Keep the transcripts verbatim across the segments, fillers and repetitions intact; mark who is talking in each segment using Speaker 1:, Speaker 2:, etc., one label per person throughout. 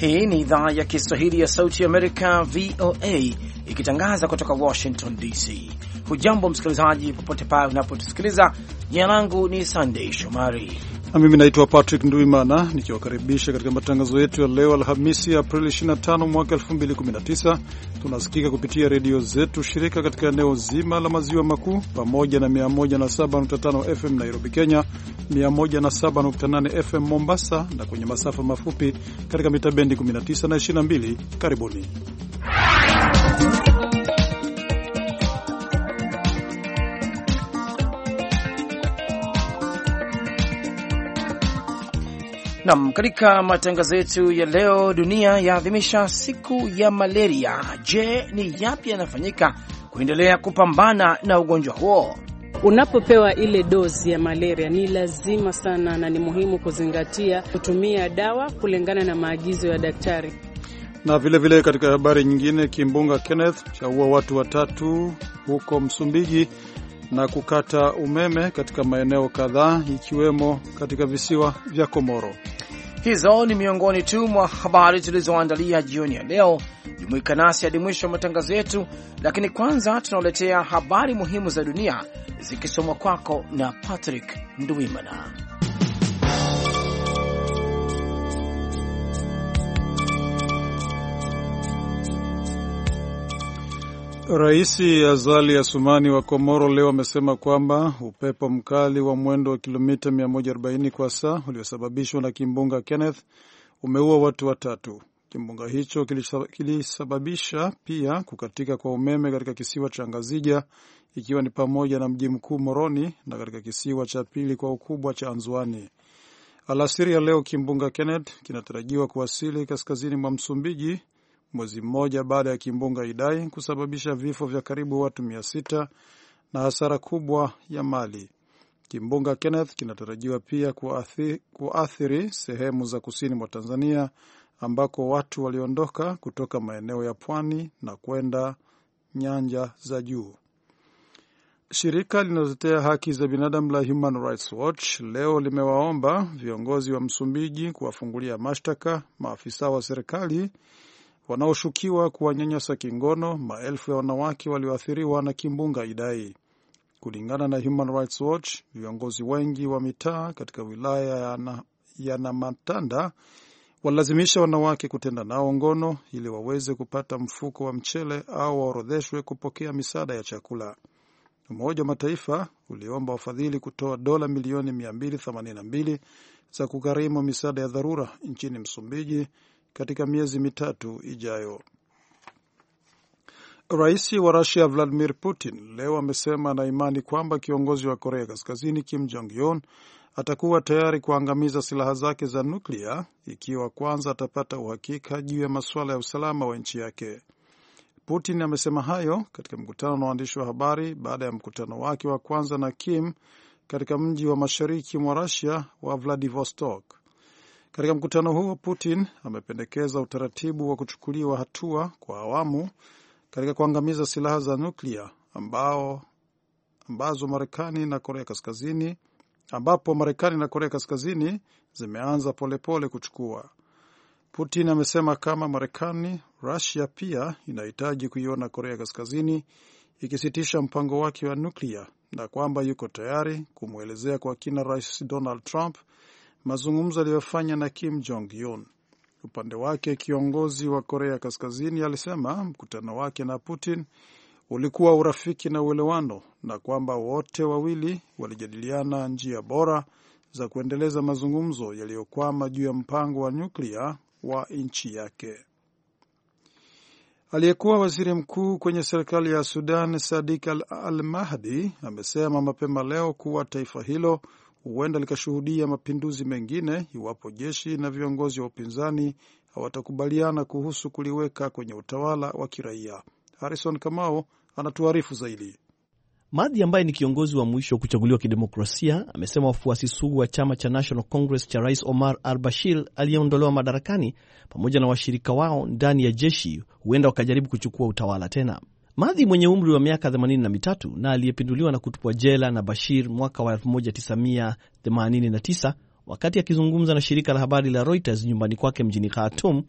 Speaker 1: Hii ni idhaa ya Kiswahili ya Sauti ya Amerika, V O A, ikitangaza kutoka Washington D C. Hujambo msikilizaji popote pale unapotusikiliza. Jina langu ni Sunday Shomari
Speaker 2: na mimi naitwa Patrick Nduimana, nikiwakaribisha katika matangazo yetu ya leo Alhamisi Aprili ishirini na tano mwaka elfu mbili kumi na tisa. Tunasikika kupitia redio zetu shirika katika eneo zima la maziwa makuu pamoja na mia moja na saba nukta tano F M Nairobi, Kenya, mia moja na saba nukta nane F M Mombasa, na kwenye masafa mafupi katika mita bendi kumi na tisa na ishirini na mbili. Karibuni.
Speaker 1: Nam, katika matangazo yetu ya leo, dunia yaadhimisha siku ya malaria. Je, ni yapi yanafanyika kuendelea kupambana na ugonjwa huo?
Speaker 3: Unapopewa ile dozi ya malaria ni lazima sana na ni muhimu kuzingatia kutumia dawa kulingana na maagizo ya daktari.
Speaker 2: Na vile vile katika habari nyingine, kimbunga Kenneth chaua watu watatu huko Msumbiji na kukata umeme katika maeneo kadhaa ikiwemo katika visiwa vya Komoro.
Speaker 1: Hizo ni miongoni tu mwa habari tulizoandalia jioni ya leo. Jumuika nasi hadi mwisho wa matangazo yetu, lakini kwanza tunaletea habari muhimu za dunia zikisomwa kwako na Patrick Nduimana.
Speaker 2: Raisi Azali Assoumani wa Komoro leo amesema kwamba upepo mkali wa mwendo wa kilomita mia moja arobaini kwa saa uliosababishwa na kimbunga Kenneth umeua watu watatu. Kimbunga hicho kilisababisha pia kukatika kwa umeme katika kisiwa cha Ngazija, ikiwa ni pamoja na mji mkuu Moroni, na katika kisiwa cha pili kwa ukubwa cha Anzwani. Alasiri ya leo kimbunga Kenneth kinatarajiwa kuwasili kaskazini mwa Msumbiji, mwezi mmoja baada ya kimbunga Idai kusababisha vifo vya karibu watu mia sita na hasara kubwa ya mali. Kimbunga Kenneth kinatarajiwa pia kuathiri, kuathiri sehemu za kusini mwa Tanzania ambako watu waliondoka kutoka maeneo ya pwani na kwenda nyanja za juu. Shirika linalotetea haki za binadamu la Human Rights Watch leo limewaomba viongozi wa Msumbiji kuwafungulia mashtaka maafisa wa serikali wanaoshukiwa kuwanyanyasa kingono maelfu ya wanawake walioathiriwa na kimbunga Idai. Kulingana na Human Rights Watch, viongozi wengi wa mitaa katika wilaya ya, na, ya Namatanda walazimisha wanawake kutenda nao ngono ili waweze kupata mfuko wa mchele au waorodheshwe kupokea misaada ya chakula. Umoja wa Mataifa uliomba wafadhili kutoa dola milioni mia mbili themanini na mbili za kugharimu misaada ya dharura nchini Msumbiji katika miezi mitatu ijayo. Rais wa Russia Vladimir Putin leo amesema ana imani kwamba kiongozi wa Korea Kaskazini Kim Jong-un atakuwa tayari kuangamiza silaha zake za nuklia ikiwa kwanza atapata uhakika juu ya masuala ya usalama wa nchi yake. Putin amesema hayo katika mkutano na waandishi wa habari baada ya mkutano wake wa kwanza na Kim katika mji wa mashariki mwa Russia wa Vladivostok. Katika mkutano huo, Putin amependekeza utaratibu wa kuchukuliwa hatua kwa awamu katika kuangamiza silaha za nuklia ambao ambazo Marekani na Korea Kaskazini ambapo Marekani na Korea Kaskazini zimeanza polepole kuchukua. Putin amesema kama Marekani, Russia pia inahitaji kuiona Korea Kaskazini ikisitisha mpango wake wa nuklia na kwamba yuko tayari kumwelezea kwa kina Rais Donald Trump mazungumzo aliyofanya na Kim Jong-un. Upande wake, kiongozi wa Korea Kaskazini alisema mkutano wake na Putin ulikuwa urafiki na uelewano na kwamba wote wawili walijadiliana njia bora za kuendeleza mazungumzo yaliyokwama juu ya mpango wa nyuklia wa nchi yake. Aliyekuwa waziri mkuu kwenye serikali ya Sudan Sadiq al-Mahdi amesema mapema leo kuwa taifa hilo huenda likashuhudia mapinduzi mengine iwapo jeshi na viongozi wa upinzani hawatakubaliana kuhusu kuliweka kwenye utawala wa kiraia. Harrison Kamau anatuarifu zaidi.
Speaker 4: Mahdi ambaye ni kiongozi wa mwisho kuchaguliwa kidemokrasia amesema wafuasi sugu wa chama cha National Congress cha Rais Omar al-Bashir aliyeondolewa madarakani pamoja na washirika wao ndani ya jeshi huenda wakajaribu kuchukua utawala tena. Mahdi mwenye umri wa miaka themanini na mitatu na aliyepinduliwa na kutupwa jela na Bashir mwaka wa elfu moja tisa mia themanini na tisa wakati akizungumza na shirika la habari la Reuters nyumbani kwake mjini Khartoum,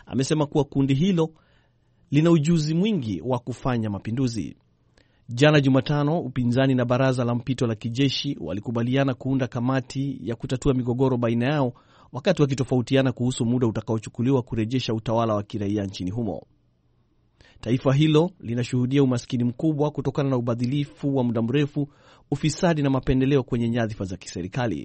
Speaker 4: amesema kuwa kundi hilo lina ujuzi mwingi wa kufanya mapinduzi. Jana Jumatano, upinzani na baraza la mpito la kijeshi walikubaliana kuunda kamati ya kutatua migogoro baina yao, wakati wakitofautiana kuhusu muda utakaochukuliwa kurejesha utawala wa kiraia nchini humo. Taifa hilo linashuhudia umaskini mkubwa kutokana na ubadhilifu wa muda mrefu, ufisadi na mapendeleo kwenye nyadhifa za kiserikali.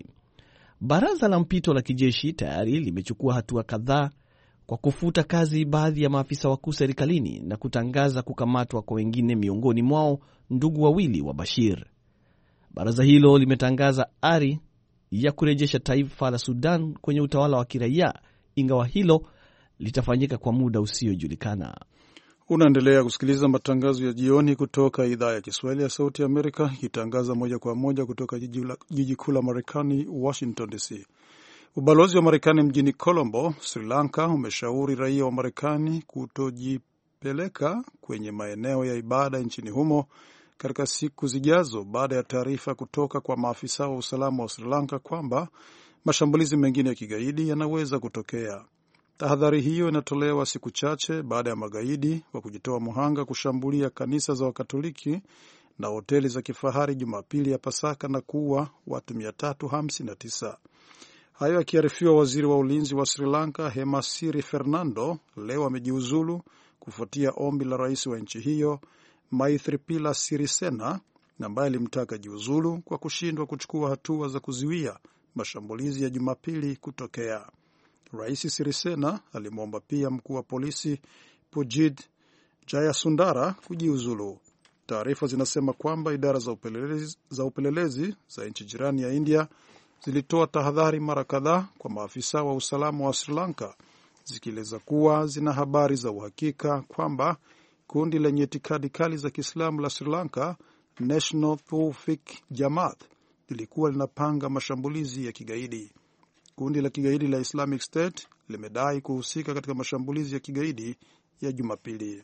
Speaker 4: Baraza la mpito la kijeshi tayari limechukua hatua kadhaa kwa kufuta kazi baadhi ya maafisa wakuu serikalini na kutangaza kukamatwa kwa wengine, miongoni mwao ndugu wawili wa Bashir. Baraza hilo limetangaza ari ya kurejesha taifa la Sudan kwenye utawala wa kiraia, ingawa hilo litafanyika kwa muda usiojulikana.
Speaker 2: Unaendelea kusikiliza matangazo ya jioni kutoka idhaa ya Kiswahili ya Sauti ya Amerika, ikitangaza moja kwa moja kutoka jiji kuu la Marekani, Washington D C. Ubalozi wa Marekani mjini Colombo, Sri Lanka, umeshauri raia wa Marekani kutojipeleka kwenye maeneo ya ibada nchini humo katika siku zijazo, baada ya taarifa kutoka kwa maafisa wa usalama wa Sri Lanka kwamba mashambulizi mengine ya kigaidi yanaweza kutokea. Tahadhari hiyo inatolewa siku chache baada ya magaidi wa kujitoa muhanga kushambulia kanisa za Wakatoliki na hoteli za kifahari Jumapili ya Pasaka na kuua watu mia tatu hamsini na tisa. Hayo akiarifiwa, waziri wa ulinzi wa Sri Lanka Hemasiri Fernando leo amejiuzulu kufuatia ombi la rais wa nchi hiyo Maithripala Sirisena, ambaye alimtaka jiuzulu kwa kushindwa kuchukua hatua za kuzuia mashambulizi ya Jumapili kutokea. Rais Sirisena alimwomba pia mkuu wa polisi Pujid Jayasundara kujiuzulu. Taarifa zinasema kwamba idara za upelelezi za, upelelezi za nchi jirani ya India zilitoa tahadhari mara kadhaa kwa maafisa wa usalama wa Sri Lanka, zikieleza kuwa zina habari za uhakika kwamba kundi lenye itikadi kali za Kiislamu la Sri Lanka, National Tawfiq Jamaat, lilikuwa linapanga mashambulizi ya kigaidi. Kundi la kigaidi la Islamic State limedai kuhusika katika mashambulizi ya kigaidi ya Jumapili.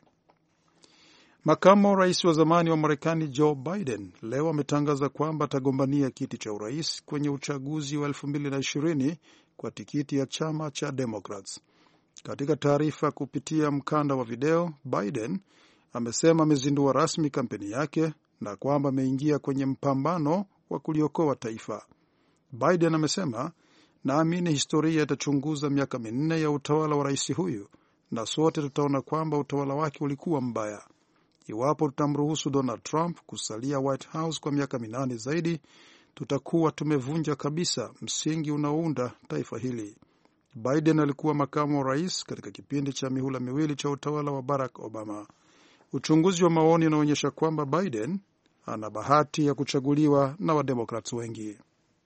Speaker 2: Makamu rais wa zamani wa Marekani Joe Biden leo ametangaza kwamba atagombania kiti cha urais kwenye uchaguzi wa elfu mbili na ishirini kwa tikiti ya chama cha Democrats. Katika taarifa kupitia mkanda wa video, Biden amesema amezindua rasmi kampeni yake na kwamba ameingia kwenye mpambano wa kuliokoa taifa. Biden amesema, naamini historia itachunguza miaka minne ya utawala wa rais huyu na sote tutaona kwamba utawala wake ulikuwa mbaya. Iwapo tutamruhusu Donald Trump kusalia White House kwa miaka minane zaidi, tutakuwa tumevunja kabisa msingi unaounda taifa hili. Biden alikuwa makamu wa rais katika kipindi cha mihula miwili cha utawala wa Barack Obama. Uchunguzi wa maoni unaonyesha kwamba Biden ana bahati ya kuchaguliwa na Wademokrats wengi.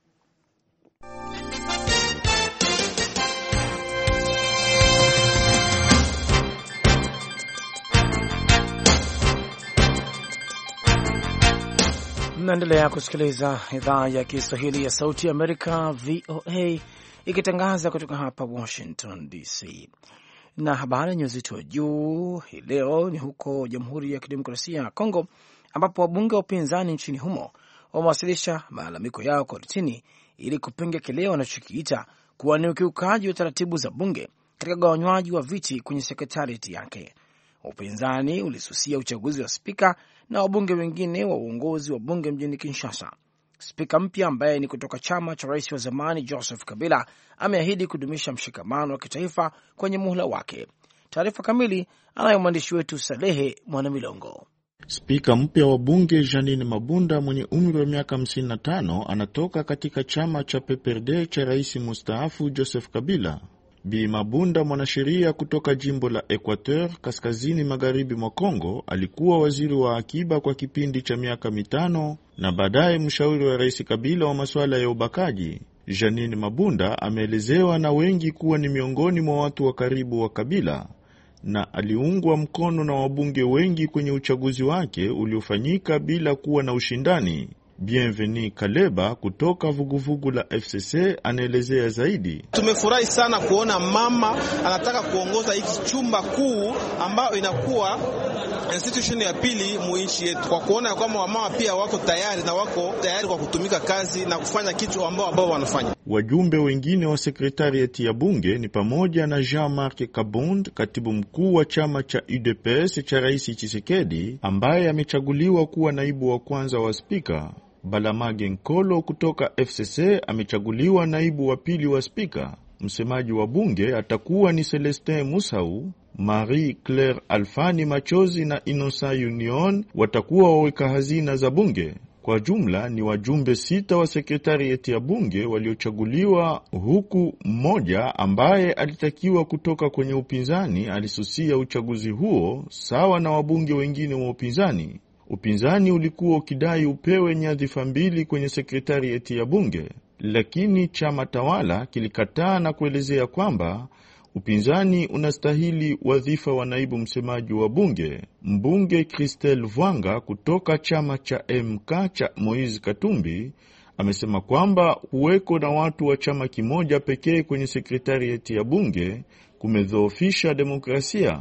Speaker 1: Mnaendelea kusikiliza idhaa ya Kiswahili ya Sauti ya Amerika, V O A, ikitangaza kutoka hapa Washington D C. Na habari yenye uzito wa juu hii leo ni huko Jamhuri ya Kidemokrasia ya Kongo, ambapo wabunge wa upinzani nchini humo wamewasilisha malalamiko yao kortini ili kupinga kile wanachokiita kuwa ni ukiukaji wa taratibu za bunge katika gawanywaji wa viti kwenye sekretarieti yake. Upinzani ulisusia uchaguzi wa spika na wabunge wengine wa uongozi wa bunge mjini Kinshasa. Spika mpya ambaye ni kutoka chama cha rais wa zamani Joseph Kabila ameahidi kudumisha mshikamano wa kitaifa kwenye muhula wake. Taarifa kamili anayo mwandishi wetu Salehe Mwanamilongo.
Speaker 5: Spika mpya wa bunge Janine Mabunda mwenye umri wa miaka hamsini na tano anatoka katika chama cha P P R D cha rais mustaafu Joseph Kabila. Bi Mabunda, mwanasheria kutoka jimbo la Equateur kaskazini magharibi mwa Kongo, alikuwa waziri wa akiba kwa kipindi cha miaka mitano na baadaye mshauri wa rais Kabila wa masuala ya ubakaji. Janine Mabunda ameelezewa na wengi kuwa ni miongoni mwa watu wa karibu wa Kabila na aliungwa mkono na wabunge wengi kwenye uchaguzi wake uliofanyika bila kuwa na ushindani. Bienveni Kaleba kutoka vuguvugu la F C C anaelezea zaidi.
Speaker 6: Tumefurahi sana kuona mama anataka kuongoza hiki chumba kuu ambayo inakuwa institution ya pili muinchi yetu, kwa kuona kwamba wamama pia wako tayari na wako tayari kwa kutumika kazi na kufanya kitu ambao ambao wanafanya.
Speaker 5: Wajumbe wengine wa sekretariati ya bunge ni pamoja na Jean-Marc Kabund, katibu mkuu wa chama cha U D P S cha Rais Tshisekedi, ambaye amechaguliwa kuwa naibu wa kwanza wa spika. Balamage Nkolo kutoka F C C amechaguliwa naibu wa pili wa spika. Msemaji wa bunge atakuwa ni Celestin Musau. Marie Claire Alfani Machozi na Innocent Union watakuwa waweka hazina za bunge. Kwa jumla ni wajumbe sita wa sekretarieti ya bunge waliochaguliwa, huku mmoja ambaye alitakiwa kutoka kwenye upinzani alisusia uchaguzi huo sawa na wabunge wengine wa upinzani. Upinzani ulikuwa ukidai upewe nyadhifa mbili kwenye sekretarieti ya bunge, lakini chama tawala kilikataa na kuelezea kwamba upinzani unastahili wadhifa wa naibu msemaji wa bunge. Mbunge Christelle Vwanga kutoka chama cha M K cha Moise Katumbi amesema kwamba uweko na watu wa chama kimoja pekee kwenye sekretarieti ya bunge kumedhoofisha demokrasia.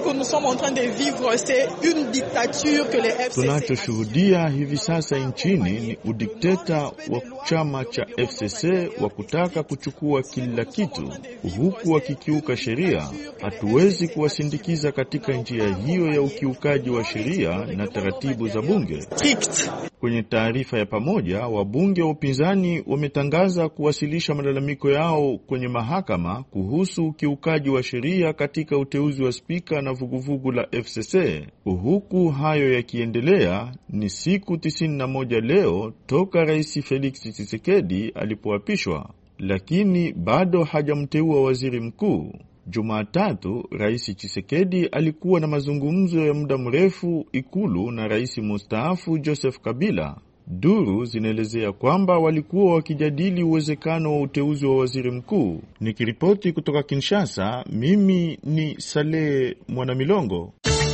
Speaker 5: Tunachoshuhudia hivi sasa nchini ni udikteta wa chama cha F C C wa kutaka kuchukua kila kitu huku wakikiuka sheria. Hatuwezi kuwasindikiza katika njia hiyo ya ukiukaji wa sheria na taratibu za bunge. Kwenye taarifa ya pamoja, wabunge wa upinzani wametangaza kuwasilisha malalamiko yao kwenye mahakama kuhusu ukiukaji wa sheria katika uteuzi wa spika na vuguvugu la F C C. Huku hayo yakiendelea, ni siku tisini na moja leo toka Rais Felix Tshisekedi alipoapishwa, lakini bado hajamteua waziri mkuu. Jumatatu, Rais Tshisekedi alikuwa na mazungumzo ya muda mrefu ikulu na Rais mustaafu Joseph Kabila. Duru zinaelezea kwamba walikuwa wakijadili uwezekano wa uteuzi wa waziri mkuu. Nikiripoti kutoka Kinshasa, mimi ni Saleh Mwanamilongo.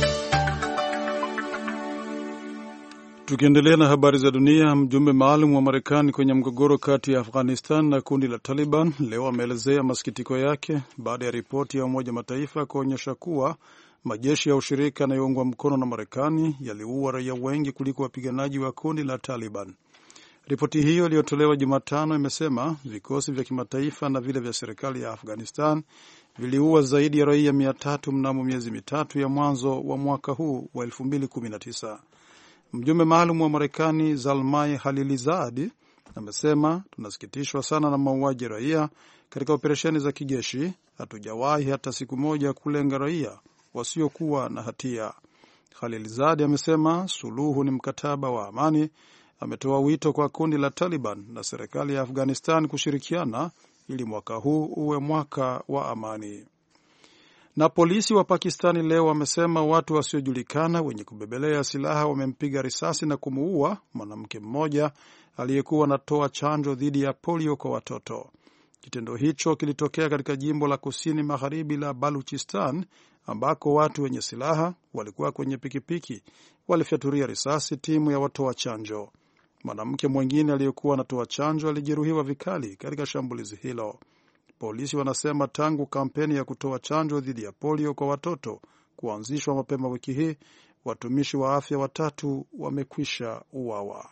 Speaker 2: Tukiendelea na habari za dunia, mjumbe maalum wa Marekani kwenye mgogoro kati ya Afghanistan na kundi la Taliban leo ameelezea masikitiko yake baada ya ripoti ya Umoja Mataifa kuonyesha kuwa majeshi ya ushirika yanayoungwa mkono na Marekani yaliua raia wengi kuliko wapiganaji wa kundi la Taliban. Ripoti hiyo iliyotolewa Jumatano imesema vikosi vya kimataifa na vile vya serikali ya Afghanistan viliua zaidi ya raia mia tatu mnamo miezi mitatu ya mwanzo wa mwaka huu wa elfu mbili kumi na tisa. Mjumbe maalum wa Marekani Zalmay Khalilzad amesema, tunasikitishwa sana na mauaji raia katika operesheni za kijeshi. Hatujawahi hata siku moja kulenga raia wasiokuwa na hatia. Khalilzad amesema suluhu ni mkataba wa amani. Ametoa wito kwa kundi la Taliban na serikali ya Afghanistan kushirikiana ili mwaka huu uwe mwaka wa amani. Na polisi wa Pakistani leo wamesema watu wasiojulikana wenye kubebelea silaha wamempiga risasi na kumuua mwanamke mmoja aliyekuwa anatoa chanjo dhidi ya polio kwa watoto. Kitendo hicho kilitokea katika jimbo la kusini magharibi la Baluchistan ambako watu wenye silaha walikuwa kwenye pikipiki walifyatulia risasi timu ya watoa chanjo. Mwanamke mwingine aliyekuwa anatoa chanjo alijeruhiwa vikali katika shambulizi hilo. Polisi wanasema tangu kampeni ya kutoa chanjo dhidi ya polio kwa watoto kuanzishwa mapema wiki hii, watumishi wa afya watatu wamekwisha uawa.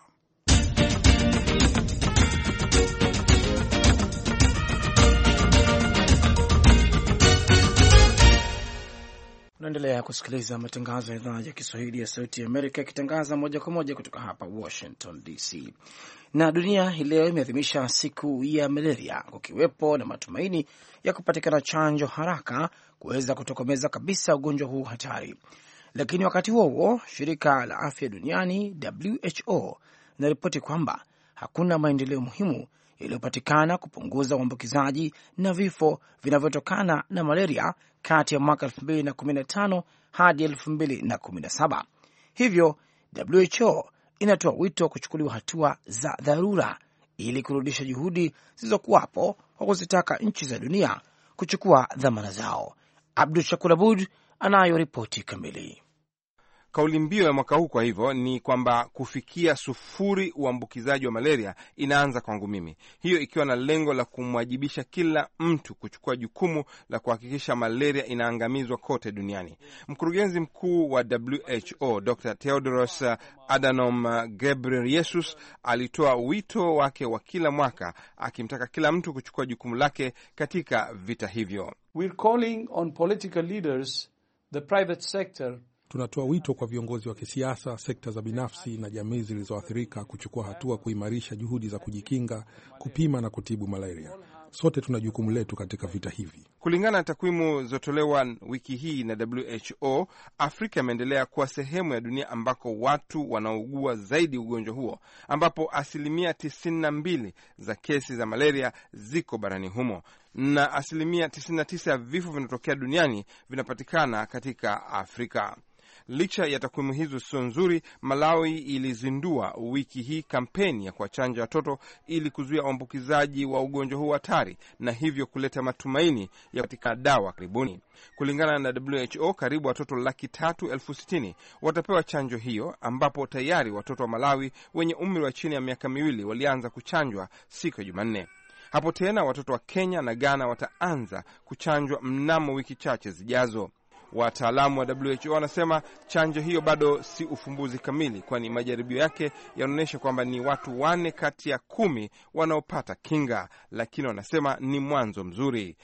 Speaker 1: Unaendelea kusikiliza matangazo ya idhaa ya Kiswahili ya Sauti ya Amerika ikitangaza moja kwa moja kutoka hapa Washington D C. Na dunia hii leo imeadhimisha siku ya malaria, kukiwepo na matumaini ya kupatikana chanjo haraka kuweza kutokomeza kabisa ugonjwa huu hatari. Lakini wakati huo huo, shirika la afya duniani W H O linaripoti kwamba hakuna maendeleo muhimu yaliyopatikana kupunguza uambukizaji na vifo vinavyotokana na malaria kati ya mwaka elfu mbili na kumi na tano hadi elfu mbili na kumi na saba. Hivyo W H O inatoa wito wa kuchukuliwa hatua za dharura ili kurudisha juhudi zilizokuwapo kwa kuzitaka nchi za dunia kuchukua dhamana zao. Abdul Shakur Abud anayo ripoti kamili.
Speaker 7: Kauli mbiu ya mwaka huu kwa hivyo ni kwamba kufikia sufuri uambukizaji wa malaria inaanza kwangu mimi, hiyo ikiwa na lengo la kumwajibisha kila mtu kuchukua jukumu la kuhakikisha malaria inaangamizwa kote duniani. Mkurugenzi mkuu wa W H O Doctor Tedros Adhanom Ghebreyesus alitoa wito wake wa kila mwaka akimtaka kila mtu kuchukua jukumu lake katika vita hivyo.
Speaker 8: We're calling on political leaders, the private sector.
Speaker 9: Tunatoa wito kwa viongozi wa kisiasa, sekta za binafsi na jamii zilizoathirika kuchukua hatua kuimarisha juhudi za kujikinga, kupima na kutibu malaria. Sote tuna jukumu letu katika vita hivi.
Speaker 7: Kulingana na takwimu zilizotolewa wiki hii na W H O, Afrika imeendelea kuwa sehemu ya dunia ambako watu wanaougua zaidi ugonjwa huo, ambapo asilimia tisini na mbili za kesi za malaria ziko barani humo na asilimia tisini na tisa ya vifo vinatokea duniani vinapatikana katika Afrika. Licha ya takwimu hizo sio nzuri, Malawi ilizindua wiki hii kampeni ya kuwachanja watoto ili kuzuia uambukizaji wa ugonjwa huu hatari na hivyo kuleta matumaini ya katika dawa karibuni. Kulingana na W H O, karibu watoto laki tatu elfu sitini watapewa chanjo hiyo, ambapo tayari watoto wa Malawi wenye umri wa chini ya miaka miwili walianza kuchanjwa siku ya Jumanne. Hapo tena watoto wa Kenya na Ghana wataanza kuchanjwa mnamo wiki chache zijazo. Wataalamu wa W H O wanasema chanjo hiyo bado si ufumbuzi kamili, kwani majaribio yake yanaonyesha kwamba ni watu wane kati ya kumi wanaopata kinga, lakini wanasema ni mwanzo mzuri.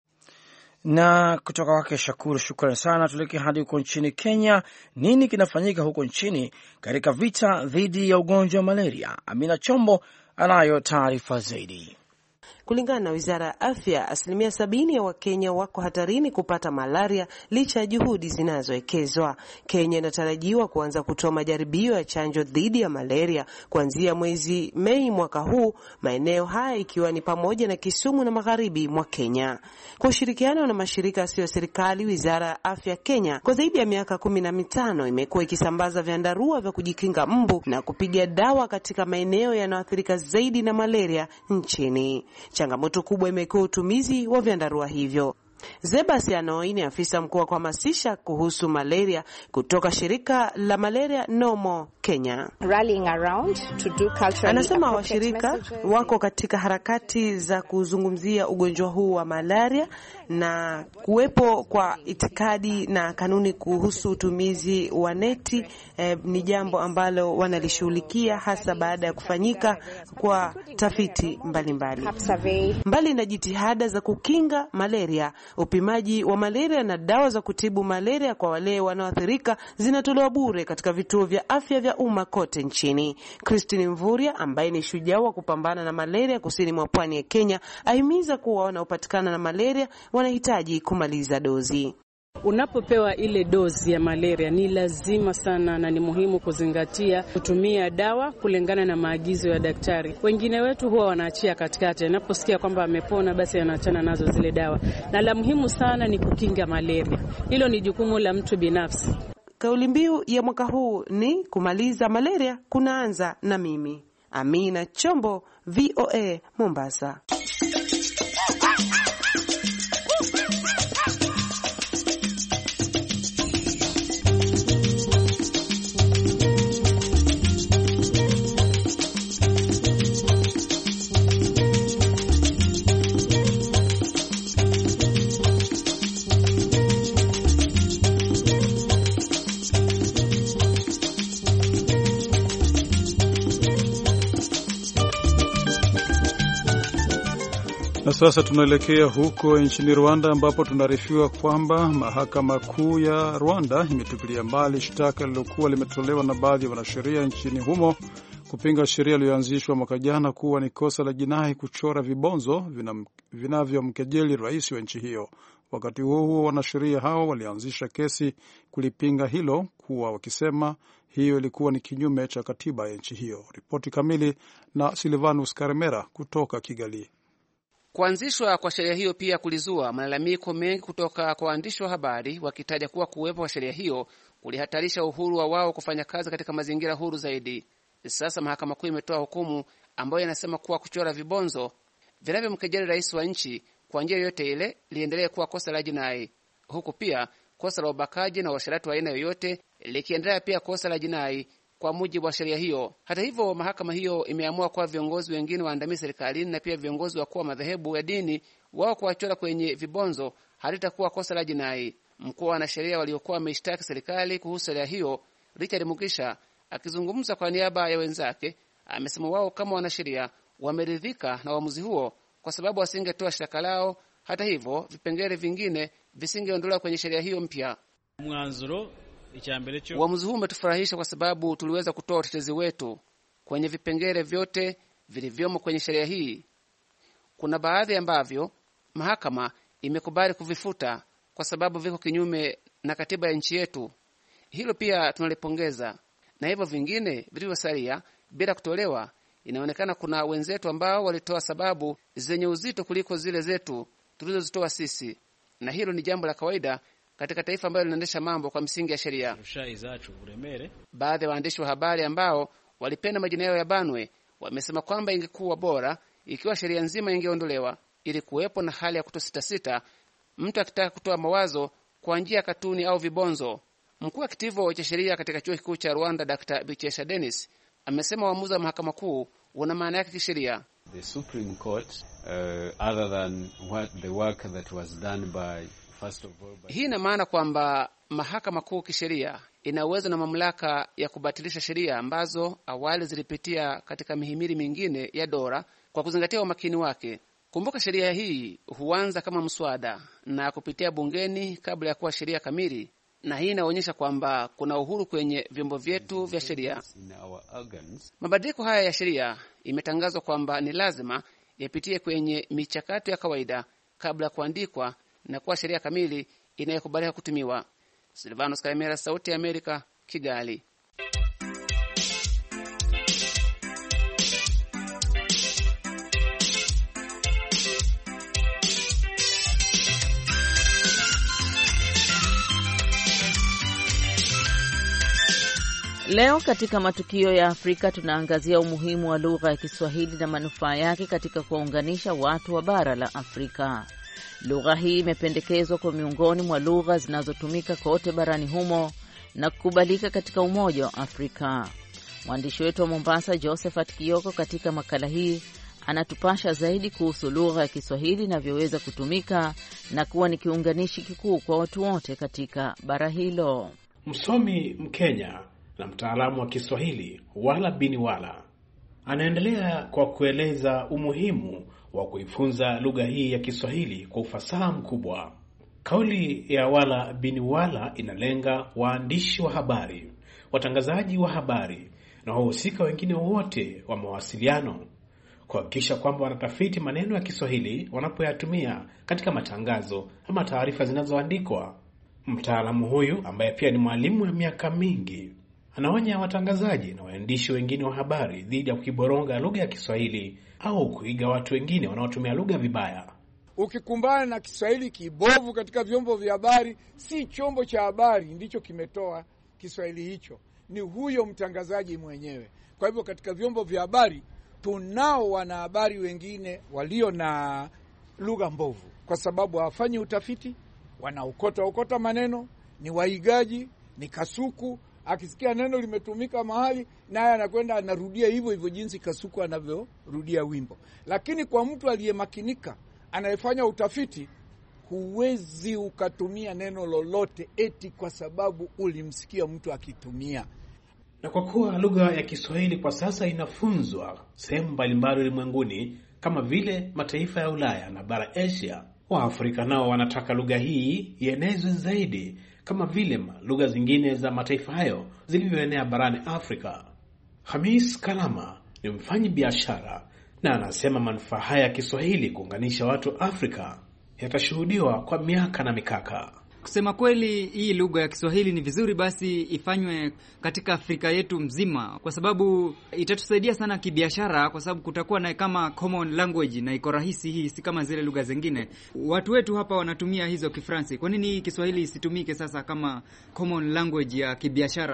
Speaker 1: Na kutoka wake Shakuru, shukrani sana. Tuleke hadi huko nchini Kenya. Nini kinafanyika huko nchini katika vita dhidi ya ugonjwa wa malaria? Amina Chombo anayo taarifa zaidi.
Speaker 10: Kulingana na Wizara ya Afya, asilimia sabini ya Wakenya wako hatarini kupata malaria licha ya juhudi zinazowekezwa. Kenya inatarajiwa kuanza kutoa majaribio ya chanjo dhidi ya malaria kuanzia mwezi Mei mwaka huu, maeneo haya ikiwa ni pamoja na Kisumu na magharibi mwa Kenya. Kwa ushirikiano na mashirika yasiyo ya serikali, Wizara ya Afya Kenya kwa zaidi ya miaka kumi na mitano imekuwa ikisambaza vyandarua vya kujikinga mbu na kupiga dawa katika maeneo yanayoathirika zaidi na malaria nchini. Changamoto kubwa imekuwa utumizi wa vyandarua hivyo. Zebas Yanoi ni afisa mkuu wa kuhamasisha kuhusu malaria kutoka shirika la Malaria No More Kenya. Anasema washirika wako katika harakati za kuzungumzia ugonjwa huu wa malaria na kuwepo kwa itikadi na kanuni kuhusu utumizi wa neti eh, ni jambo ambalo wanalishughulikia hasa baada ya kufanyika kwa tafiti mbalimbali. Mbali. Mbali na jitihada za kukinga malaria, upimaji wa malaria na dawa za kutibu malaria kwa wale wanaoathirika zinatolewa bure katika vituo vya afya vya umma kote nchini. Christine Mvuria ambaye ni shujaa wa kupambana na malaria kusini mwa pwani ya Kenya ahimiza kuwa wanaopatikana na malaria wanahitaji kumaliza dozi.
Speaker 3: Unapopewa ile dozi ya malaria ni lazima sana na ni muhimu kuzingatia kutumia dawa kulingana na maagizo ya daktari. Wengine wetu huwa wanaachia katikati, anaposikia kwamba amepona basi anaachana nazo zile dawa. Na la muhimu sana ni kukinga malaria. Hilo ni jukumu la mtu binafsi.
Speaker 10: Kauli mbiu ya mwaka huu ni kumaliza malaria kunaanza na mimi. Amina Chombo, V O A, Mombasa.
Speaker 2: Na sasa tunaelekea huko nchini Rwanda ambapo tunaarifiwa kwamba mahakama kuu ya Rwanda imetupilia mbali shtaka lilokuwa limetolewa na baadhi ya wanasheria nchini humo kupinga sheria iliyoanzishwa mwaka jana kuwa ni kosa la jinai kuchora vibonzo vinavyomkejeli rais wa nchi hiyo. Wakati huo huo, wanasheria hao walianzisha kesi kulipinga hilo, kuwa wakisema hiyo ilikuwa ni kinyume cha katiba ya nchi hiyo. Ripoti kamili na Silvanus Karemera kutoka Kigali.
Speaker 11: Kuanzishwa kwa sheria hiyo pia kulizua malalamiko mengi kutoka kwa waandishi wa habari, wakitaja kuwa kuwepo kwa sheria hiyo kulihatarisha uhuru wa wao kufanya kazi katika mazingira huru zaidi. Sasa mahakama kuu imetoa hukumu ambayo inasema kuwa kuchora vibonzo vinavyomkejeli rais wa nchi kwa njia yoyote ile liendelee kuwa kosa la jinai, huku pia kosa la ubakaji na uasherati wa aina yoyote, likiendelea pia kosa la jinai kwa mujibu wa sheria hiyo. Hata hivyo, mahakama hiyo imeamua kwa viongozi wengine waandamizi serikalini na pia viongozi wakuu wa madhehebu ya dini wao kuwachora kwenye vibonzo halitakuwa kosa la jinai. Mkuu wa wanasheria waliokuwa wameishtaki serikali kuhusu sheria hiyo, Richard Mugisha, akizungumza kwa niaba ya wenzake, amesema wao kama wanasheria wameridhika na uamuzi huo kwa sababu wasingetoa shtaka lao. Hata hivyo, vipengele vingine visingeondolewa kwenye sheria hiyo mpya.
Speaker 12: Mwanzuro
Speaker 11: uamuzi huu umetufurahisha kwa sababu tuliweza kutoa utetezi wetu kwenye vipengele vyote vilivyomo kwenye sheria hii. Kuna baadhi ambavyo mahakama imekubali kuvifuta kwa sababu viko kinyume na katiba ya nchi yetu. Hilo pia tunalipongeza. Na hivyo vingine vilivyosalia bila kutolewa, inaonekana kuna wenzetu ambao walitoa sababu zenye uzito kuliko zile zetu tulizozitoa sisi. Na hilo ni jambo la kawaida katika taifa ambalo linaendesha mambo kwa msingi ya sheria. Baadhi ya waandishi wa habari ambao walipenda majina yao ya banwe wamesema kwamba ingekuwa bora ikiwa sheria nzima ingeondolewa ili kuwepo na hali ya kutositasita mtu akitaka kutoa mawazo kwa njia ya katuni au vibonzo. Mkuu wa kitivo cha sheria katika chuo kikuu cha Rwanda, Daktari Bichesha Dennis, amesema uamuzi wa mahakama kuu una maana yake kisheria.
Speaker 13: The Supreme Court, uh, other than what the work that was done by first of all by...
Speaker 11: Hii ina maana kwamba mahakama kuu kisheria ina uwezo na mamlaka ya kubatilisha sheria ambazo awali zilipitia katika mihimili mingine ya dola kwa kuzingatia umakini wake. Kumbuka, sheria hii huanza kama mswada na kupitia bungeni kabla ya kuwa sheria kamili, na hii inaonyesha kwamba kuna uhuru kwenye vyombo vyetu vya sheria. Mabadiliko haya ya sheria imetangazwa kwamba ni lazima yapitie kwenye michakato ya kawaida kabla ya kuandikwa na kuwa sheria kamili inayokubalika kutumiwa. Silvanos Kaimera, Sauti ya Amerika, Kigali.
Speaker 14: Leo katika matukio ya Afrika tunaangazia umuhimu wa lugha ya Kiswahili na manufaa yake katika kuwaunganisha watu wa bara la Afrika. Lugha hii imependekezwa kwa miongoni mwa lugha zinazotumika kote barani humo na kukubalika katika Umoja wa Afrika. Mwandishi wetu wa Mombasa, Josephat Kioko, katika makala hii anatupasha zaidi kuhusu lugha ya Kiswahili inavyoweza kutumika na kuwa ni kiunganishi kikuu kwa watu wote katika bara hilo.
Speaker 15: Msomi Mkenya na mtaalamu wa Kiswahili Wala Bini Wala anaendelea kwa kueleza umuhimu wa kuifunza lugha hii ya Kiswahili kwa ufasaha mkubwa. Kauli ya Wala Bini Wala inalenga waandishi wa habari, watangazaji wa habari na wahusika wengine wote wa mawasiliano kuhakikisha kwamba wanatafiti maneno ya Kiswahili wanapoyatumia katika matangazo ama taarifa zinazoandikwa. Mtaalamu huyu ambaye pia ni mwalimu wa miaka mingi anaonya watangazaji na waandishi wengine wa habari dhidi ya kukiboronga lugha ya Kiswahili au kuiga watu wengine wanaotumia lugha vibaya.
Speaker 16: Ukikumbana na Kiswahili kibovu katika vyombo vya habari, si chombo cha habari ndicho kimetoa Kiswahili hicho, ni huyo mtangazaji mwenyewe. Kwa hivyo katika vyombo vya habari tunao wanahabari wengine walio na lugha mbovu kwa sababu hawafanyi utafiti, wanaokota okota maneno, ni waigaji, ni kasuku. Akisikia neno limetumika mahali, naye anakwenda anarudia hivyo hivyo jinsi kasuku anavyorudia wimbo. Lakini kwa mtu aliyemakinika, anayefanya utafiti, huwezi ukatumia neno lolote eti kwa sababu ulimsikia mtu akitumia.
Speaker 15: Na kwa kuwa lugha ya Kiswahili kwa sasa inafunzwa sehemu mbalimbali ulimwenguni kama vile mataifa ya Ulaya na bara Asia, Waafrika nao wanataka lugha hii ienezwe zaidi kama vile lugha zingine za mataifa hayo zilivyoenea barani Afrika. Hamis Kalama ni mfanyi biashara na anasema manufaa haya ya Kiswahili kuunganisha watu Afrika yatashuhudiwa kwa miaka na mikaka.
Speaker 17: Kusema kweli, hii lugha ya Kiswahili ni vizuri basi ifanywe katika Afrika yetu mzima, kwa sababu itatusaidia sana kibiashara, kwa sababu kutakuwa na kama common language na iko rahisi. Hii si kama zile lugha zingine. Watu wetu hapa wanatumia hizo Kifransi. Kwa nini Kiswahili isitumike sasa kama common language ya kibiashara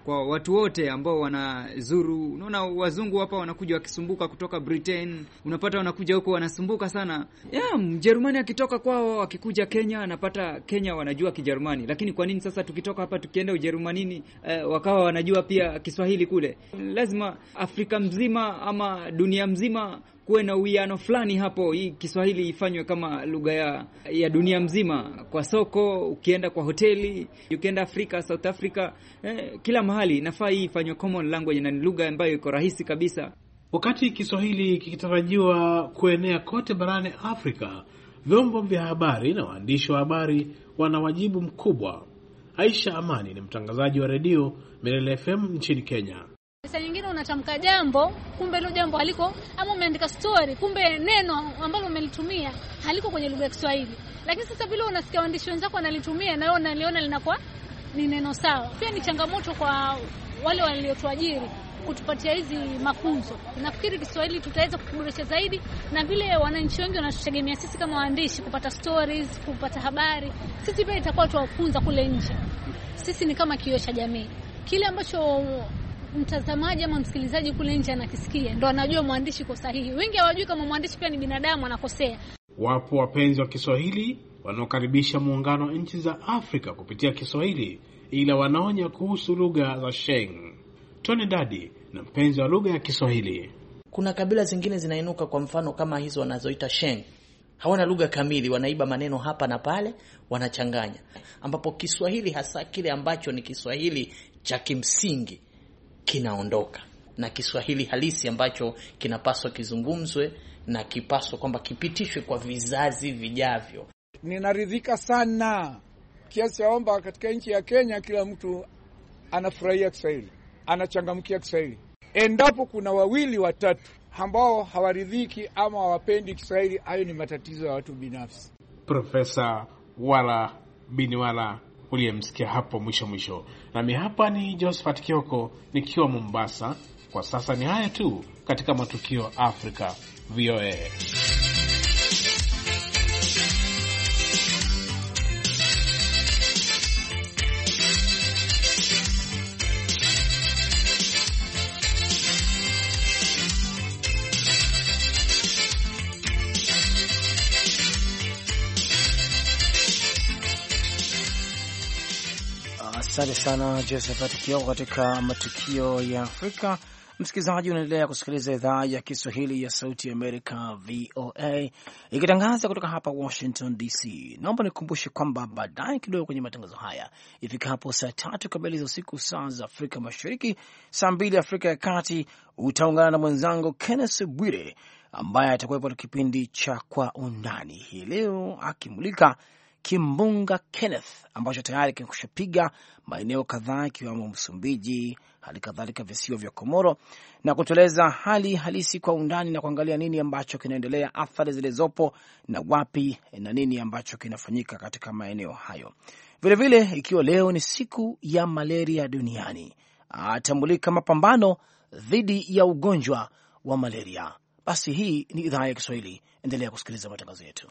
Speaker 17: kwa watu wote ambao wanazuru. Unaona wazungu hapa wanakuja wakisumbuka kutoka Britain, unapata wanakuja huko wanasumbuka sana. Ya Mjerumani akitoka kwao akikuja Kenya anapata Kenya wanajua Kijerumani. Lakini kwa nini sasa tukitoka hapa tukienda Ujerumanini eh, wakawa wanajua pia Kiswahili kule? Lazima Afrika mzima ama dunia mzima kuwe na uwiano fulani hapo, hii Kiswahili ifanywe kama lugha ya, ya dunia mzima. Kwa soko, ukienda kwa hoteli, ukienda Afrika, South Africa, eh, kila mahali nafaa hii ifanywe common language na ni lugha ambayo iko rahisi kabisa.
Speaker 15: Wakati Kiswahili kikitarajiwa kuenea kote barani Afrika, vyombo vya habari na waandishi wa habari wana wajibu mkubwa. Aisha Amani ni mtangazaji wa redio Milele F M nchini Kenya.
Speaker 12: Sasa nyingine unatamka jambo, kumbe hilo jambo haliko, ama umeandika story, kumbe neno ambalo umelitumia haliko kwenye lugha ya Kiswahili. Lakini sasa vile unasikia waandishi wenzako wanalitumia na wewe unaliona linakuwa ni neno sawa. Pia ni changamoto kwa wale waliotuajiri kutupatia hizi mafunzo. Nafikiri Kiswahili tutaweza kuboresha zaidi, na vile wananchi wengi wanatutegemea sisi kama waandishi kupata stories, kupata habari. Sisi pia itakuwa tuwafunza kule nje. Sisi ni kama kioo cha jamii. Kile ambacho mtazamaji ama msikilizaji kule nje anakisikia ndo anajua mwandishi kwa sahihi. Wengi hawajui kama mwandishi pia ni binadamu, anakosea.
Speaker 15: Wapo wapenzi wa Kiswahili wanaokaribisha muungano wa nchi za Afrika kupitia Kiswahili, ila wanaonya kuhusu lugha za Sheng. Tony Dadi na mpenzi wa lugha ya Kiswahili.
Speaker 18: Kuna kabila zingine zinainuka, kwa mfano kama hizo wanazoita Sheng. Hawana lugha kamili, wanaiba maneno hapa na pale, wanachanganya. Ambapo Kiswahili hasa kile ambacho ni Kiswahili cha kimsingi kinaondoka, na Kiswahili halisi ambacho kinapaswa kizungumzwe na kipaswa kwamba kipitishwe kwa vizazi vijavyo.
Speaker 16: Ninaridhika sana kiasi kwamba katika nchi ya Kenya kila mtu anafurahia Kiswahili, anachangamkia Kiswahili. Endapo kuna wawili watatu ambao hawaridhiki ama hawapendi Kiswahili, hayo ni matatizo ya watu binafsi.
Speaker 15: Profesa Wala Biniwala uliyemsikia hapo mwisho mwisho. Nami hapa ni Josephat Kioko nikiwa Mombasa. Kwa sasa ni haya tu katika matukio Afrika V O A.
Speaker 1: Asante sana Josephat Kioko katika matukio ya Afrika. Msikilizaji, unaendelea kusikiliza idhaa ya Kiswahili ya Sauti ya Amerika V O A ikitangaza kutoka hapa Washington D C. Naomba nikukumbushe kwamba baadaye kidogo kwenye matangazo haya ifikapo saa tatu kamili za usiku saa za Afrika Mashariki, saa mbili Afrika ya Kati, utaungana na mwenzangu Kenneth Bwire ambaye atakuwepo na kipindi cha Kwa Undani hii leo akimulika Kimbunga Kenneth ambacho tayari kimekushapiga maeneo kadhaa ikiwemo Msumbiji, hali kadhalika visiwa vya Komoro, na kutueleza hali halisi kwa undani na kuangalia nini ambacho kinaendelea, athari zilizopo na wapi na nini ambacho kinafanyika katika maeneo hayo. Vile vile ikiwa leo ni siku ya malaria duniani, atambulika mapambano dhidi ya ugonjwa wa malaria. Basi hii ni idhaa ya Kiswahili, endelea kusikiliza matangazo yetu.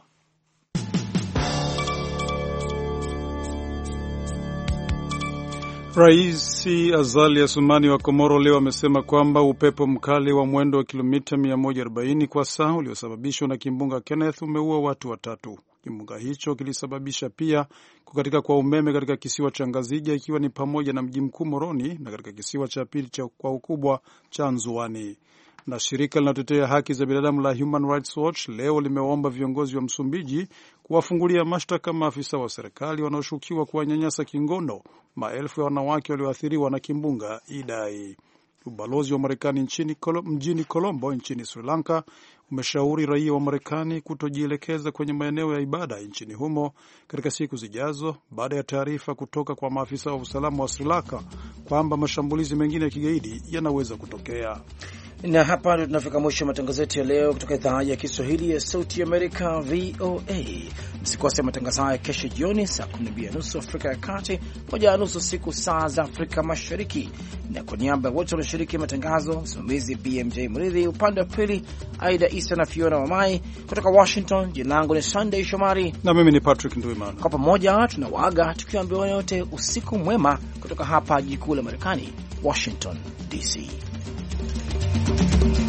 Speaker 2: Rais Azali Assoumani wa Komoro leo amesema kwamba upepo mkali wa mwendo wa kilomita mia moja arobaini kwa saa uliosababishwa na kimbunga Kenneth umeua watu watatu. Kimbunga hicho kilisababisha pia kukatika kwa umeme katika kisiwa cha Ngazija, ikiwa ni pamoja na mji mkuu Moroni na katika kisiwa cha pili cha kwa ukubwa cha Nzuani. Na shirika linalotetea haki za binadamu la Human Rights Watch leo limewaomba viongozi wa Msumbiji kuwafungulia mashtaka maafisa wa serikali wanaoshukiwa kuwanyanyasa kingono maelfu ya wanawake walioathiriwa na kimbunga Idai. Ubalozi wa Marekani nchini mjini Colombo nchini Sri Lanka umeshauri raia wa Marekani kutojielekeza kwenye maeneo ya ibada nchini humo katika siku zijazo baada ya taarifa kutoka kwa maafisa wa usalama wa Sri Lanka kwamba mashambulizi mengine ya kigaidi yanaweza kutokea.
Speaker 1: Na hapa ndio tunafika mwisho wa matangazo yetu ya leo kutoka idhaa ya Kiswahili ya Sauti Amerika, V O A. Msikose matangazo haya kesho jioni saa kumi na mbili na nusu Afrika ya Kati, moja na nusu siku saa za Afrika Mashariki. Na kwa niaba ya wote walioshiriki matangazo, msimamizi B M J Mridhi, upande wa pili Aida Isa na Fiona Wamai, kutoka Washington, jina langu ni Sunday Shomari
Speaker 2: na mimi ni Patrick Ndwimana.
Speaker 1: Kwa pamoja tunawaaga tukiwaambia wote usiku mwema kutoka hapa jiji kuu la Marekani, Washington D C. Thank you.